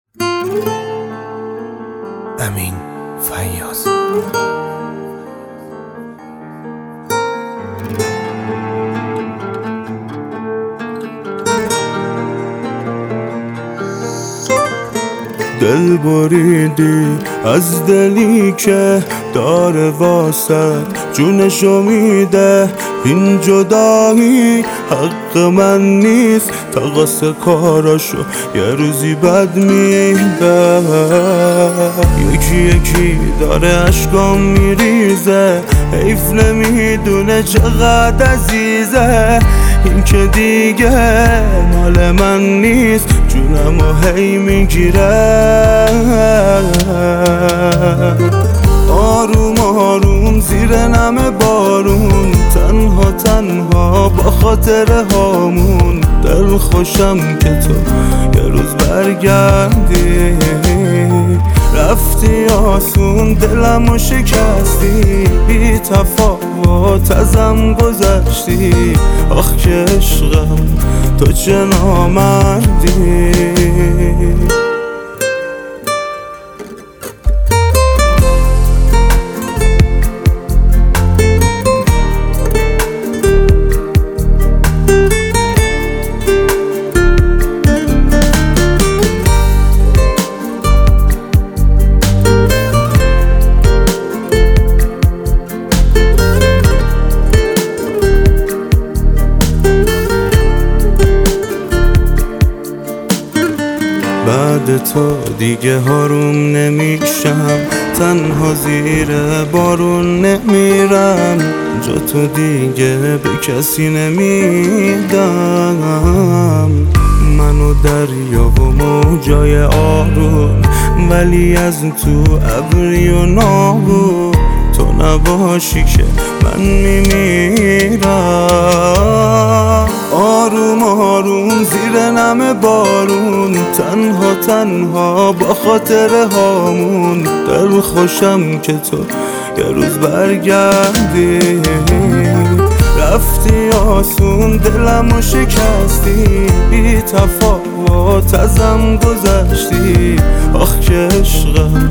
امین فیاض. دل بریدی از دلی که داره واسه جونشو میده، این جدایی حق من نیست، تقص کاراشو یه روزی بد میده. یکی یکی داره عشقام میریزه، حیف نمیدونه چقدر عزیزه، این که دیگه مال من نیست، جونمو هی میگیره. آروم آروم زیر نم بارون، تنها تنها با خاطر هامون، دل خوشم که تو یه روز برگردی. رفتی آسون دلمو شکستی، بی تفاوت ازم گذشتی، آخ که عشقم تو چه نامردی. بعد تو دیگه هاروم نمیشم، تنها زیر بارون نمیرم، جا تو دیگه به کسی نمیدم. منو دریا و موجای آروم، ولی از تو ابری و ناهون، تو نباشی که من میمیرم. آروم آروم زیر نم بارون، تنها تنها با خاطر هامون، دل خوشم که تو یه روز برگردی. رفتی آسون دلمو شکستی، بی تفاوت ازم گذشتی، آخ که عشقم